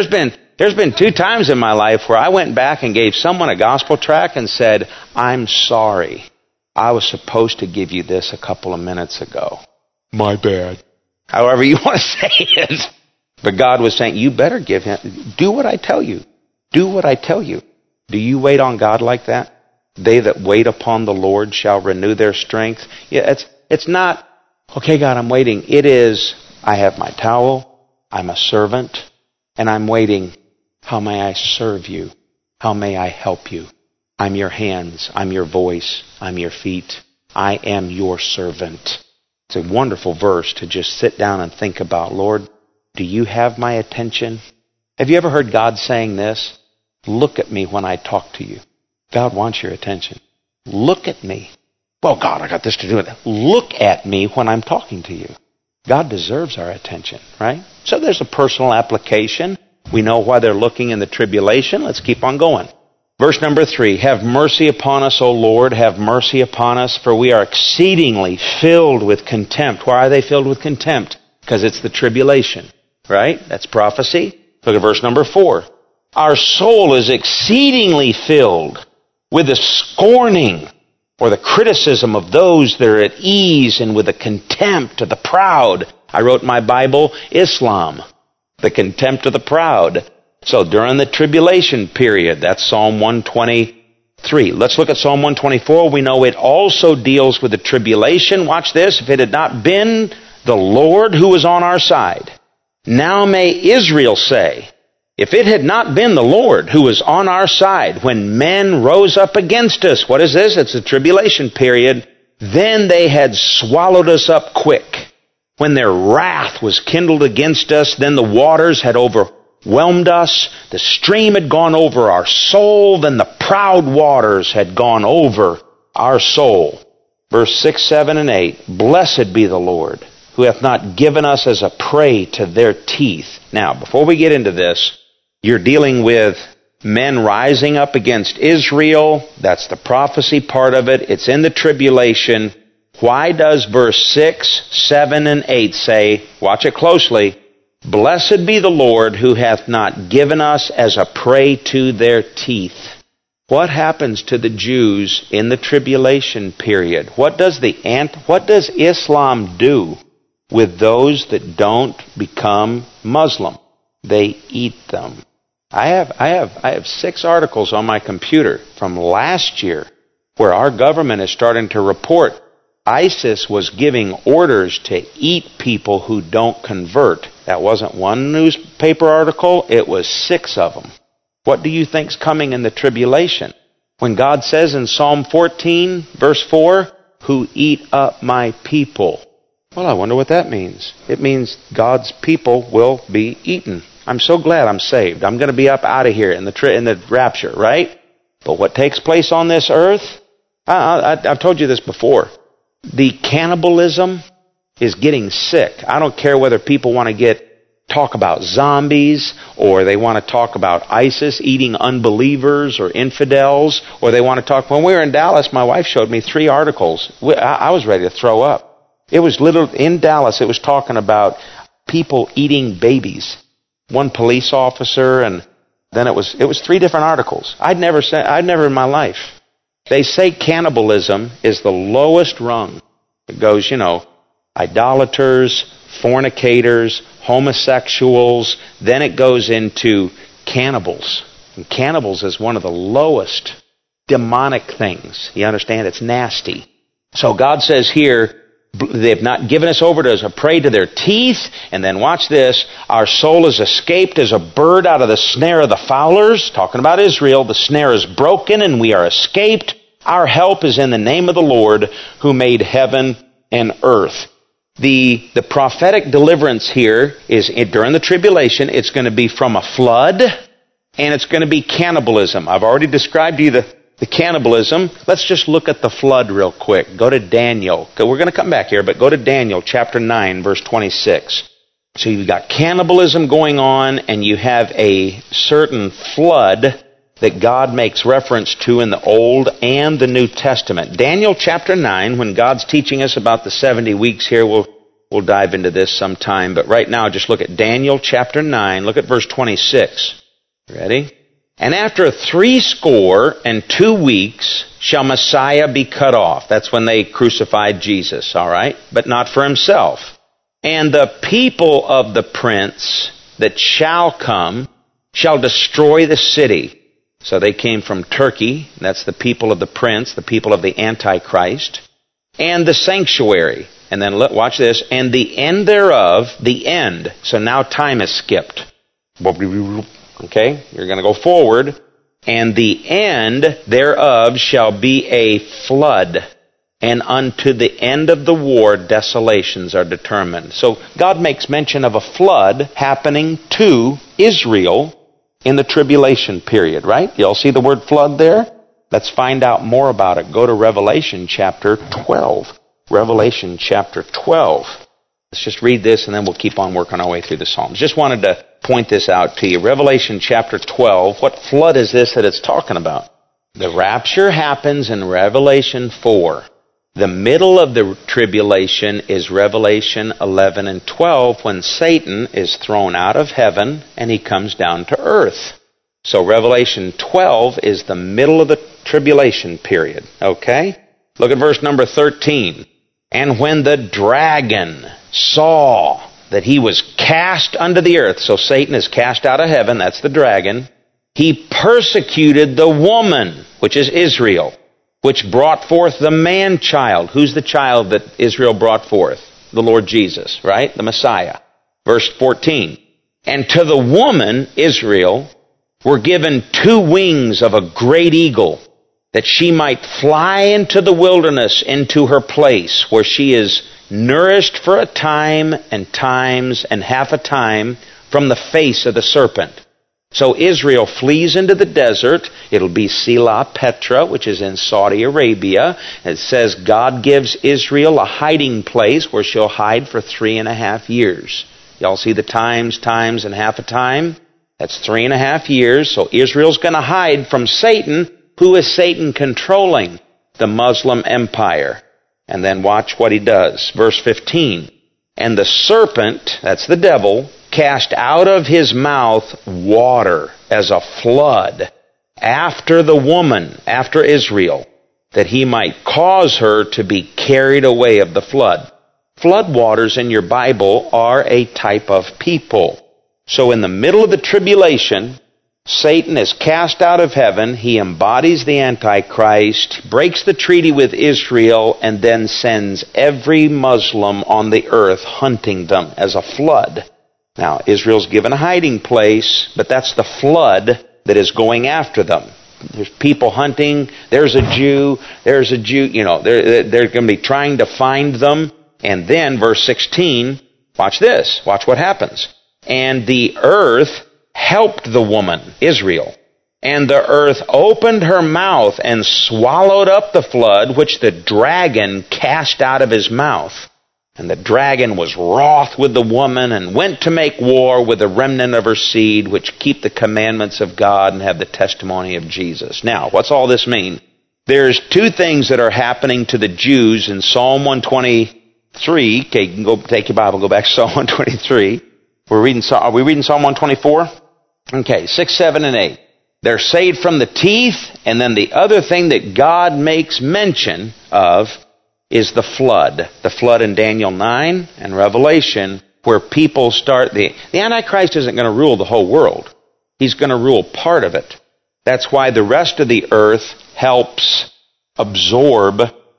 been 2 times in my life where I went back and gave someone a gospel tract and said, I'm sorry. I was supposed to give you this a couple of minutes ago. My bad. However you want to say it. But God was saying, you better give him, do what I tell you. Do what I tell you. Do you wait on God like that? They that wait upon the Lord shall renew their strength. Yeah, it's not, okay, God, I'm waiting. It is, I have my towel, I'm a servant, and I'm waiting. How may I serve you? How may I help you? I'm your hands, I'm your voice, I'm your feet. I am your servant. It's a wonderful verse to just sit down and think about. Lord, do you have my attention? Have you ever heard God saying this? Look at me when I talk to you. God wants your attention. Look at me. Well, God, I got this to do with it. Look at me when I'm talking to you. God deserves our attention, right? So there's a personal application. We know why they're looking in the tribulation. Let's keep on going. Verse number 3, have mercy upon us, O Lord, have mercy upon us, for we are exceedingly filled with contempt. Why are they filled with contempt? Because it's the tribulation, right? That's prophecy. Look at verse number 4. Our soul is exceedingly filled with the scorning or the criticism of those that are at ease and with the contempt of the proud. I wrote in my Bible, Islam, the contempt of the proud. So during the tribulation period, that's Psalm 123. Let's look at Psalm 124. We know it also deals with the tribulation. Watch this. If it had not been the Lord who was on our side, now may Israel say, if it had not been the Lord who was on our side when men rose up against us, what is this? It's the tribulation period. Then they had swallowed us up quick. When their wrath was kindled against us, then the waters had overwhelmed us. The stream had gone over our soul. Then the proud waters had gone over our soul. Verse 6, 7, and 8. Blessed be the Lord, who hath not given us as a prey to their teeth. Now, before we get into this, you're dealing with men rising up against Israel. That's the prophecy part of it. It's in the tribulation. Why does verse 6, 7, and 8 say, watch it closely, blessed be the Lord who hath not given us as a prey to their teeth? What happens to the Jews in the tribulation period? What does Islam do with those that don't become Muslim? They eat them. I have 6 articles on my computer from last year where our government is starting to report ISIS was giving orders to eat people who don't convert. That wasn't one newspaper article, it was 6 of them. What do you think's coming in the tribulation? When God says in Psalm 14, verse 4, who eat up my people. Well, I wonder what that means. It means God's people will be eaten. I'm so glad I'm saved. I'm going to be up out of here in the rapture, right? But what takes place on this earth? I've told you this before. The cannibalism is getting sick. I don't care whether people want to talk about zombies, or they want to talk about ISIS eating unbelievers or infidels, or they want to talk. When we were in Dallas, my wife showed me 3 articles. I was ready to throw up. It was literally in Dallas. It was talking about people eating babies. One police officer, and then it was 3 different articles. I'd never in my life. They say cannibalism is the lowest rung. It goes, idolaters, fornicators, homosexuals, then it goes into cannibals. And cannibals is one of the lowest demonic things. You understand? It's nasty. So God says here, they've not given us over as a prey to their teeth. And then watch this. Our soul is escaped as a bird out of the snare of the fowlers. Talking about Israel. The snare is broken and we are escaped. Our help is in the name of the Lord who made heaven and earth. The prophetic deliverance here is during the tribulation. It's going to be from a flood and it's going to be cannibalism. I've already described to you the cannibalism. Let's just look at the flood real quick. Go to Daniel. We're going to come back here, but go to Daniel chapter 9, verse 26. So you've got cannibalism going on, and you have a certain flood that God makes reference to in the Old and the New Testament. Daniel chapter 9, when God's teaching us about the 70 weeks here, we'll dive into this sometime. But right now, just look at Daniel chapter 9. Look at verse 26. Ready? And after 62 weeks shall Messiah be cut off. That's when they crucified Jesus, all right? But not for himself. And the people of the prince that shall come shall destroy the city. So they came from Turkey. That's the people of the prince, the people of the Antichrist. And the sanctuary. And then watch this. And the end thereof, the end. So now time is skipped. Okay, you're going to go forward. And the end thereof shall be a flood. And unto the end of the war, desolations are determined. So God makes mention of a flood happening to Israel in the tribulation period, right? You all see the word flood there? Let's find out more about it. Go to Revelation chapter 12. Revelation chapter 12. Let's just read this and then we'll keep on working our way through the Psalms. Just wanted to point this out to you. Revelation chapter 12. What flood is this that it's talking about? The rapture happens in Revelation 4. The middle of the tribulation is Revelation 11 and 12 when Satan is thrown out of heaven and he comes down to earth. So Revelation 12 is the middle of the tribulation period. Okay? Look at verse number 13. And when the dragon saw that he was cast unto the earth, so Satan is cast out of heaven, that's the dragon, he persecuted the woman, which is Israel, which brought forth the man-child. Who's the child that Israel brought forth? The Lord Jesus, right? The Messiah. Verse 14. And to the woman, Israel, were given 2 wings of a great eagle, that she might fly into the wilderness, into her place, where she is nourished for a time and times and half a time from the face of the serpent. So Israel flees into the desert. It'll be Sela Petra, which is in Saudi Arabia. It says God gives Israel a hiding place where she'll hide for 3.5 years. Y'all see the times, and half a time? That's 3.5 years. So Israel's going to hide from Satan. Who is Satan controlling? The Muslim empire. And then watch what he does. Verse 15. And the serpent, that's the devil, cast out of his mouth water as a flood after the woman, after Israel, that he might cause her to be carried away of the flood. Flood waters in your Bible are a type of people. So in the middle of the tribulation, Satan is cast out of heaven. He embodies the Antichrist, breaks the treaty with Israel, and then sends every Muslim on the earth hunting them as a flood. Now, Israel's given a hiding place, but that's the flood that is going after them. There's people hunting. There's a Jew. They're going to be trying to find them. And then, verse 16, watch this. Watch what happens. And the earth helped the woman, Israel. And the earth opened her mouth and swallowed up the flood, which the dragon cast out of his mouth. And the dragon was wroth with the woman and went to make war with the remnant of her seed, which keep the commandments of God and have the testimony of Jesus. Now, what's all this mean? There's 2 things that are happening to the Jews in Psalm 123. Okay, you can go take your Bible, go back to Psalm 123. Are we reading Psalm 124? Okay, 6, 7, and 8. They're saved from the teeth, and then the other thing that God makes mention of is the flood. The flood in Daniel 9 and Revelation, where people start... The Antichrist isn't going to rule the whole world. He's going to rule part of it. That's why the rest of the earth helps absorb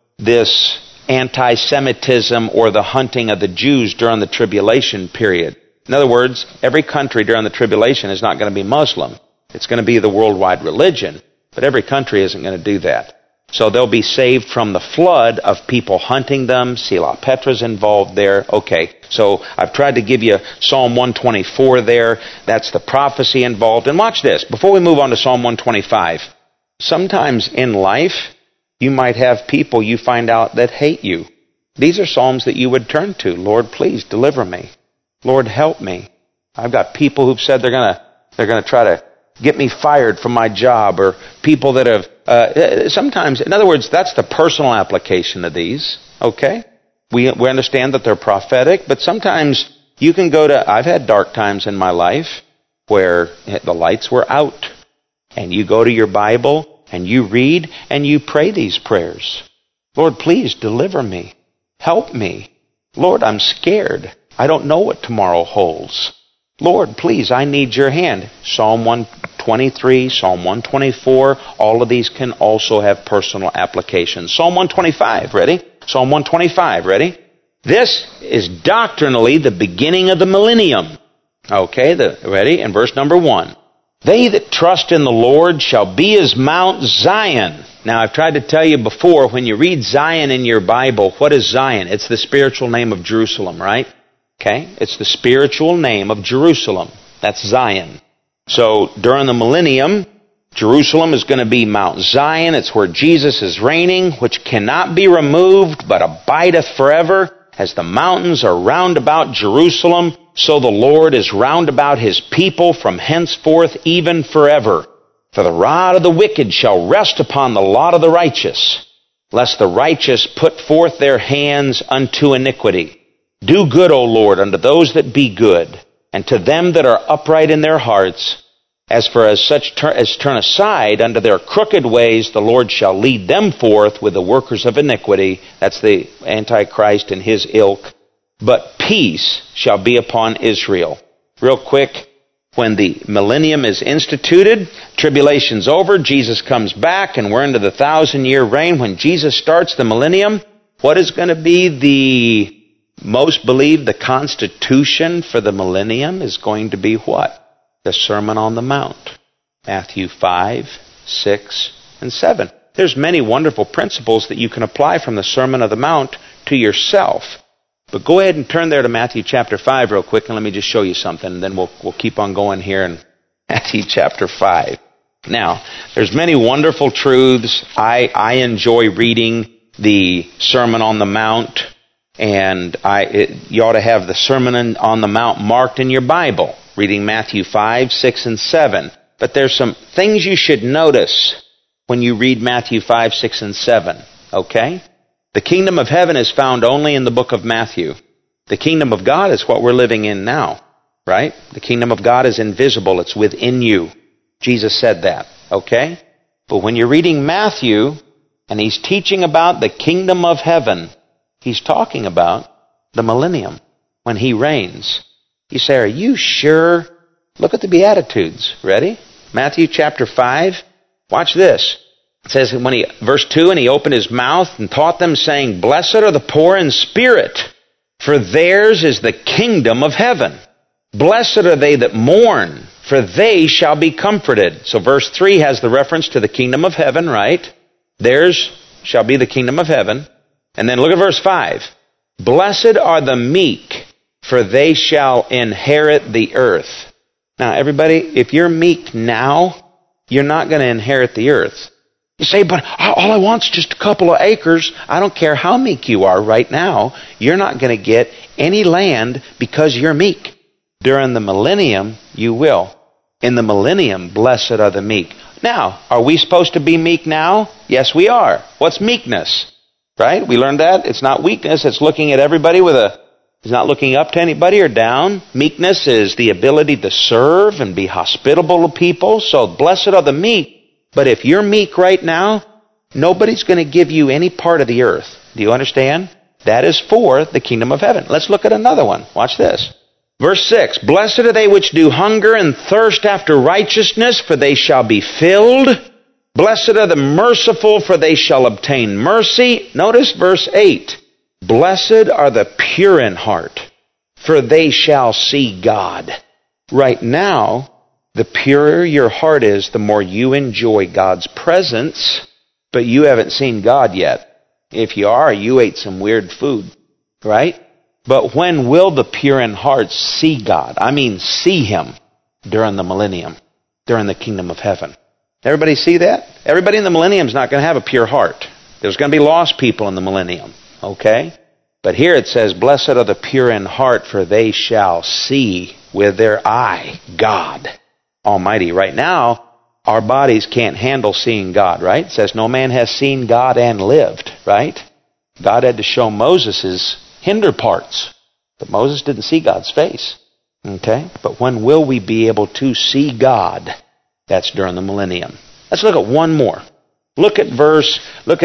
this anti-Semitism or the hunting of the Jews during the tribulation period. In other words, every country during the tribulation is not going to be Muslim. It's going to be the worldwide religion, but every country isn't going to do that. So they'll be saved from the flood of people hunting them. Selah Petra's involved there. Okay, so I've tried to give you Psalm 124 there. That's the prophecy involved. And watch this, before we move on to Psalm 125. Sometimes in life, you might have people you find out that hate you. These are Psalms that you would turn to. Lord, please deliver me. Lord, help me. I've got people who've said they're going to try to get me fired from my job, or people that have, sometimes, in other words, that's the personal application of these, okay? We understand that they're prophetic, but sometimes you can go to, I've had dark times in my life where the lights were out, and you go to your Bible, and you read, and you pray these prayers. Lord, please deliver me. Help me. Lord, I'm scared. I don't know what tomorrow holds. Lord, please, I need your hand. Psalm 123, Psalm 124, all of these can also have personal applications. Psalm 125, ready? Psalm 125, ready? This is doctrinally the beginning of the millennium. Okay, ready? In verse number 1. They that trust in the Lord shall be as Mount Zion. Now, I've tried to tell you before, when you read Zion in your Bible, what is Zion? It's the spiritual name of Jerusalem, right? Okay? It's the spiritual name of Jerusalem. That's Zion. So, during the millennium, Jerusalem is going to be Mount Zion. It's where Jesus is reigning, which cannot be removed, but abideth forever. As the mountains are round about Jerusalem, so the Lord is round about his people from henceforth even forever. For the rod of the wicked shall rest upon the lot of the righteous, lest the righteous put forth their hands unto iniquity. Do good, O Lord, unto those that be good, and to them that are upright in their hearts. As such as turn aside unto their crooked ways, the Lord shall lead them forth with the workers of iniquity. That's the Antichrist and his ilk. But peace shall be upon Israel. Real quick, when the millennium is instituted, tribulation's over, Jesus comes back, and we're into the 1,000-year reign. When Jesus starts the millennium, what is going to be most believed the constitution for the millennium is going to be what? The Sermon on the Mount. Matthew 5, 6, and 7. There's many wonderful principles that you can apply from the Sermon on the Mount to yourself. But go ahead and turn there to Matthew chapter 5 real quick, and let me just show you something, and then we'll keep on going here in Matthew chapter 5. Now, there's many wonderful truths. I enjoy reading the Sermon on the Mount, and you ought to have the Sermon on the Mount marked in your Bible, reading Matthew 5, 6, and 7. But there's some things you should notice when you read Matthew 5, 6, and 7, okay? The kingdom of heaven is found only in the book of Matthew. The kingdom of God is what we're living in now, right? The kingdom of God is invisible. It's within you. Jesus said that, okay? But when you're reading Matthew, and he's teaching about the kingdom of heaven, he's talking about the millennium, when he reigns. You say, are you sure? Look at the Beatitudes. Ready? Matthew chapter 5. Watch this. It says, verse 2, and he opened his mouth and taught them, saying, Blessed are the poor in spirit, for theirs is the kingdom of heaven. Blessed are they that mourn, for they shall be comforted. So verse 3 has the reference to the kingdom of heaven, right? Theirs shall be the kingdom of heaven. And then look at verse 5. Blessed are the meek, for they shall inherit the earth. Now, everybody, if you're meek now, you're not going to inherit the earth. You say, but all I want is just a couple of acres. I don't care how meek you are right now. You're not going to get any land because you're meek. During the millennium, you will. In the millennium, blessed are the meek. Now, are we supposed to be meek now? Yes, we are. What's meekness? Right? We learned that. It's not weakness. It's looking at everybody it's not looking up to anybody or down. Meekness is the ability to serve and be hospitable to people. So blessed are the meek. But if you're meek right now, nobody's going to give you any part of the earth. Do you understand? That is for the kingdom of heaven. Let's look at another one. Watch this. Verse 6, Blessed are they which do hunger and thirst after righteousness, for they shall be filled. Blessed are the merciful, for they shall obtain mercy. Notice verse 8, Blessed are the pure in heart, for they shall see God. Right now, the purer your heart is, the more you enjoy God's presence, but you haven't seen God yet. If you are, you ate some weird food, right? But when will the pure in heart see God? I mean, see Him during the millennium, during the kingdom of heaven. Everybody see that? Everybody in the millennium is not going to have a pure heart. There's going to be lost people in the millennium, okay? But here it says, Blessed are the pure in heart, for they shall see with their eye God Almighty. Right now, our bodies can't handle seeing God, right? It says, no man has seen God and lived, right? God had to show Moses his hinder parts, but Moses didn't see God's face, okay? But when will we be able to see God? That's during the millennium. Let's look at one more. Look at verse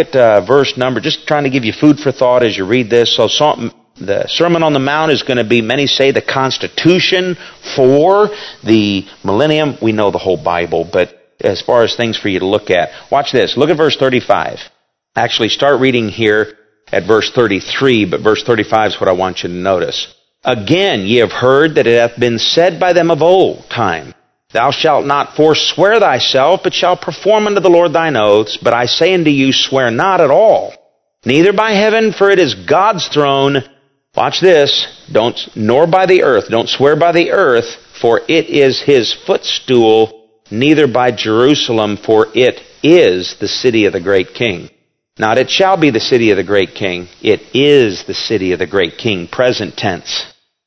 number, just trying to give you food for thought as you read this. So the Sermon on the Mount is going to be, many say, the constitution for the millennium. We know the whole Bible, but as far as things for you to look at, watch this. Look at verse 35. Actually, start reading here at verse 33, but verse 35 is what I want you to notice. Again, ye have heard that it hath been said by them of old time, Thou shalt not forswear thyself, but shalt perform unto the Lord thine oaths. But I say unto you, swear not at all, neither by heaven, for it is God's throne. Watch this. Nor by the earth. Don't swear by the earth, for it is His footstool. Neither by Jerusalem, for it is the city of the great King. Not it shall be the city of the great King. It is the city of the great King. Present tense.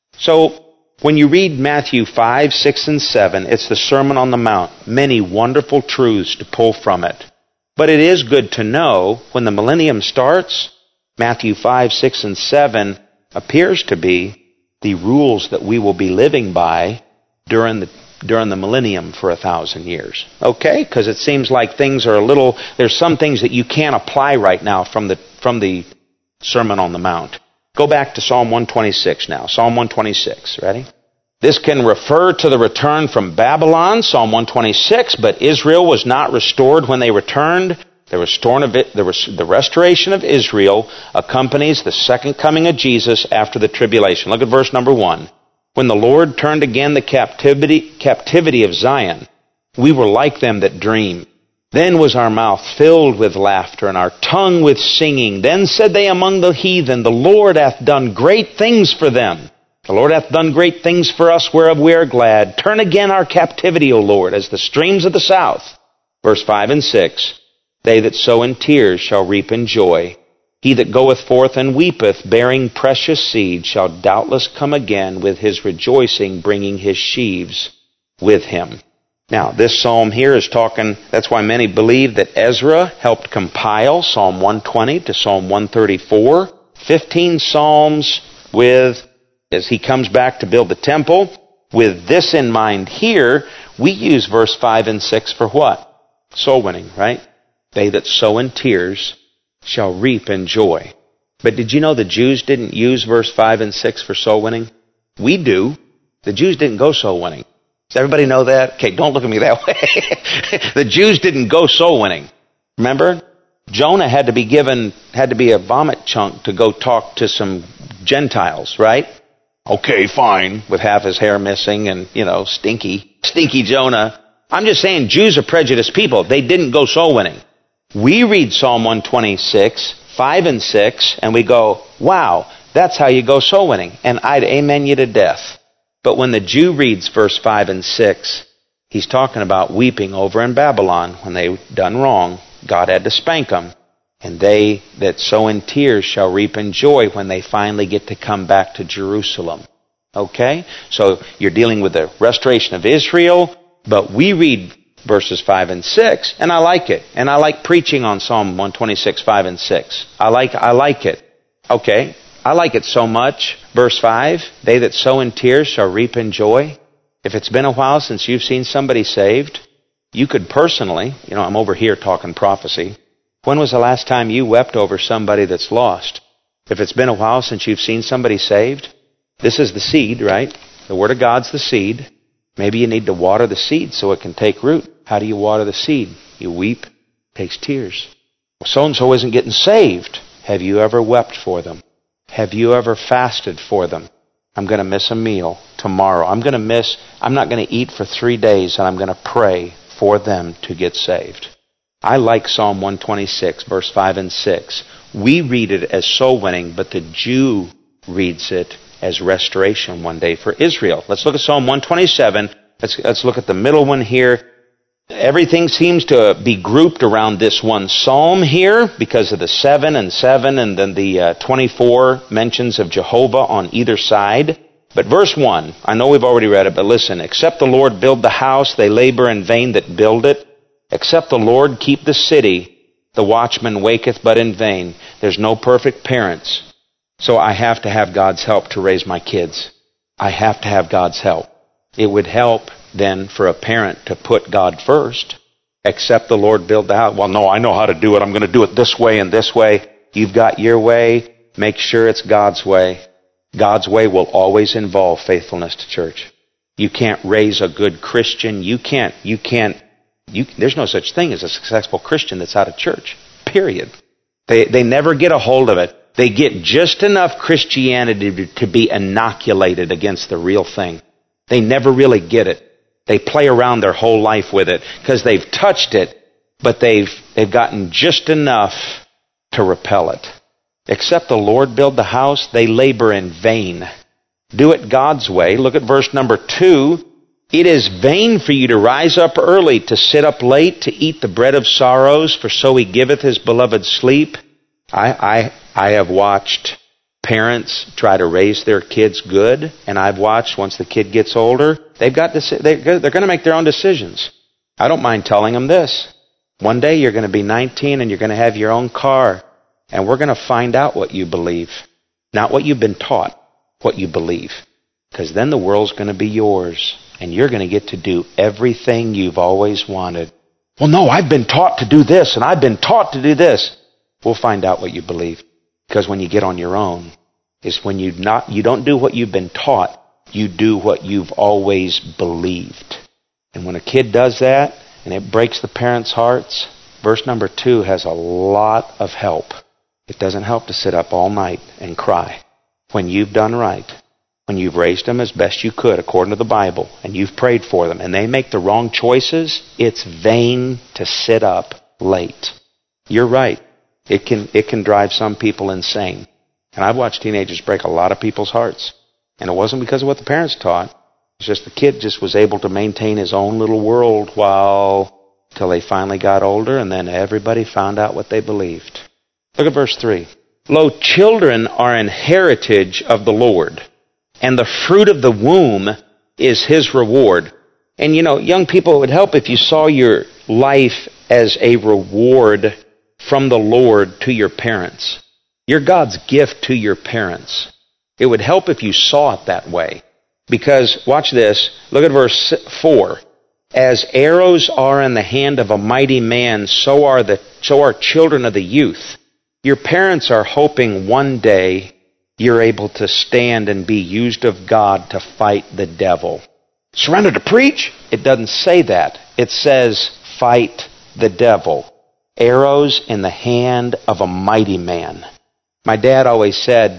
So, when you read Matthew 5, 6, and 7, it's the Sermon on the Mount. Many wonderful truths to pull from it. But it is good to know, when the millennium starts, Matthew 5, 6, and 7 appears to be the rules that we will be living by during the millennium for 1,000 years. Okay? Because it seems like things are there's some things that you can't apply right now from the Sermon on the Mount. Go back to Psalm 126 now. Psalm 126. Ready? This can refer to the return from Babylon, Psalm 126, but Israel was not restored when they returned. The restoration of Israel accompanies the second coming of Jesus after the tribulation. Look at verse number 1. When the Lord turned again the captivity of Zion, we were like them that dream. Then was our mouth filled with laughter, and our tongue with singing. Then said they among the heathen, The Lord hath done great things for them. The Lord hath done great things for us, whereof we are glad. Turn again our captivity, O Lord, as the streams of the south. Verse 5 and 6. They that sow in tears shall reap in joy. He that goeth forth and weepeth, bearing precious seed, shall doubtless come again with his rejoicing, bringing his sheaves with him. Now, this psalm here is talking, that's why many believe that Ezra helped compile Psalm 120 to Psalm 134. 15 psalms as he comes back to build the temple. With this in mind here, we use verse 5 and 6 for what? Soul winning, right? They that sow in tears shall reap in joy. But did you know the Jews didn't use verse 5 and 6 for soul winning? We do. The Jews didn't go soul winning. Does everybody know that? Okay, don't look at me that way. The Jews didn't go soul winning. Remember? Jonah had to be a vomit chunk to go talk to some Gentiles, right? Okay, fine, with half his hair missing and, stinky Jonah. I'm just saying Jews are prejudiced people. They didn't go soul winning. We read Psalm 126, 5 and 6, and we go, wow, that's how you go soul winning. And I'd amen you to death. But when the Jew reads verse 5 and 6, he's talking about weeping over in Babylon when they done wrong. God had to spank them. And they that sow in tears shall reap in joy when they finally get to come back to Jerusalem. Okay? So you're dealing with the restoration of Israel, but we read verses 5 and 6, and I like it. And I like preaching on Psalm 126, 5 and 6. I like it. Okay? I like it so much. Verse 5, they that sow in tears shall reap in joy. If it's been a while since you've seen somebody saved, you could personally, I'm over here talking prophecy. When was the last time you wept over somebody that's lost? If it's been a while since you've seen somebody saved, this is the seed, right? The Word of God's the seed. Maybe you need to water the seed so it can take root. How do you water the seed? You weep. It takes tears. Well, so-and-so isn't getting saved. Have you ever wept for them? Have you ever fasted for them? I'm going to miss a meal tomorrow. I'm not going to eat for 3 days, and I'm going to pray for them to get saved. I like Psalm 126, verse 5 and 6. We read it as soul winning, but the Jew reads it as restoration one day for Israel. Let's look at Psalm 127. Let's look at the middle one here. Everything seems to be grouped around this one psalm here because of the 7 and 7 and then the 24 mentions of Jehovah on either side. But verse 1, I know we've already read it, but listen. Except the Lord build the house, they labor in vain that build it. Except the Lord keep the city, the watchman waketh but in vain. There's no perfect parents. So I have to have God's help to raise my kids. I have to have God's help. It would help then for a parent to put God first. Except the Lord build the house. Well, no, I know how to do it. I'm going to do it this way and this way. You've got your way. Make sure it's God's way. God's way will always involve faithfulness to church. You can't raise a good Christian. There's no such thing as a successful Christian that's out of church. Period. They never get a hold of it. They get just enough Christianity to be inoculated against the real thing. They never really get it. They play around their whole life with it because they've touched it, but they've gotten just enough to repel it. Except the Lord build the house, they labor in vain. Do it God's way. Look at verse number 2. It is vain for you to rise up early, to sit up late, to eat the bread of sorrows, for so he giveth his beloved sleep. I have watched parents try to raise their kids good, and I've watched once the kid gets older, they're going to make their own decisions. I don't mind telling them this. One day you're going to be 19 and you're going to have your own car, and we're going to find out what you believe. Not what you've been taught, what you believe. Because then the world's going to be yours, and you're going to get to do everything you've always wanted. Well, no, I've been taught to do this, and I've been taught to do this. We'll find out what you believe. Because when you get on your own, is when you don't do what you've been taught, you do what you've always believed. And when a kid does that, and it breaks the parents' hearts, verse number 2 has a lot of help. It doesn't help to sit up all night and cry. When you've done right, when you've raised them as best you could according to the Bible, and you've prayed for them, and they make the wrong choices, it's vain to sit up late. You're right. It can drive some people insane. And I've watched teenagers break a lot of people's hearts. And it wasn't because of what the parents taught. It's just the kid just was able to maintain his own little world till they finally got older, and then everybody found out what they believed. Look at verse 3. Lo, children are an heritage of the Lord, and the fruit of the womb is his reward. And young people, it would help if you saw your life as a reward from the Lord to your parents. You're God's gift to your parents. It would help if you saw it that way. Because, watch this, look at verse 4. As arrows are in the hand of a mighty man, so are children of the youth. Your parents are hoping one day you're able to stand and be used of God to fight the devil. Surrender to preach? It doesn't say that. It says fight the devil. Arrows in the hand of a mighty man. My dad always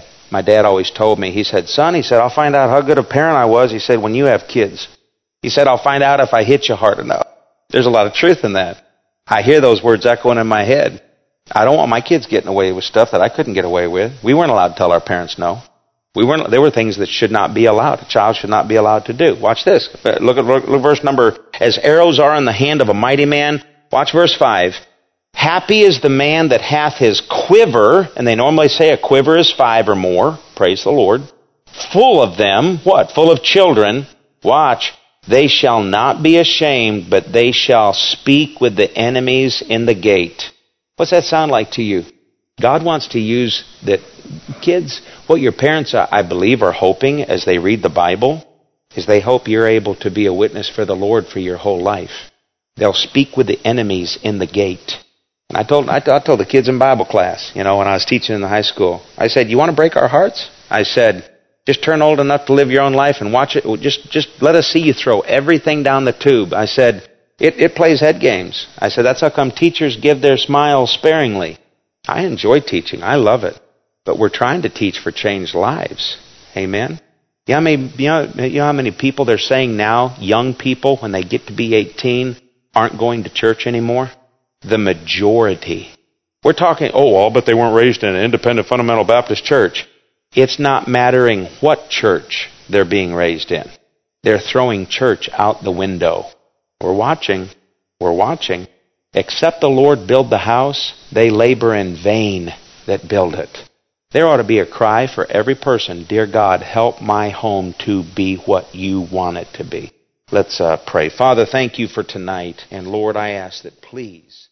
told me, he said, son, I'll find out how good a parent I was. He said, when you have kids. He said, I'll find out if I hit you hard enough. There's a lot of truth in that. I hear those words echoing in my head. I don't want my kids getting away with stuff that I couldn't get away with. We weren't allowed to tell our parents no. There were things that should not be allowed. A child should not be allowed to do. Watch this. Look at verse number, as arrows are in the hand of a mighty man. Watch verse 5. Happy is the man that hath his quiver, and they normally say a quiver is 5 or more, praise the Lord, full of them, what? Full of children. Watch, they shall not be ashamed, but they shall speak with the enemies in the gate. What's that sound like to you? God wants to use that. Kids, what your parents, I believe, are hoping as they read the Bible, is they hope you're able to be a witness for the Lord for your whole life. They'll speak with the enemies in the gate. I told the kids in Bible class, when I was teaching in the high school, I said, you want to break our hearts? I said, just turn old enough to live your own life and watch it. Just let us see you throw everything down the tube. I said, it plays head games. I said, that's how come teachers give their smiles sparingly. I enjoy teaching. I love it. But we're trying to teach for changed lives. Amen? You know how many people they're saying now, young people, when they get to be 18, aren't going to church anymore? The majority. We're talking, but they weren't raised in an independent fundamental Baptist church. It's not mattering what church they're being raised in. They're throwing church out the window. We're watching. Except the Lord build the house, they labor in vain that build it. There ought to be a cry for every person, dear God, help my home to be what you want it to be. Let's pray. Father, thank you for tonight. And Lord, I ask that please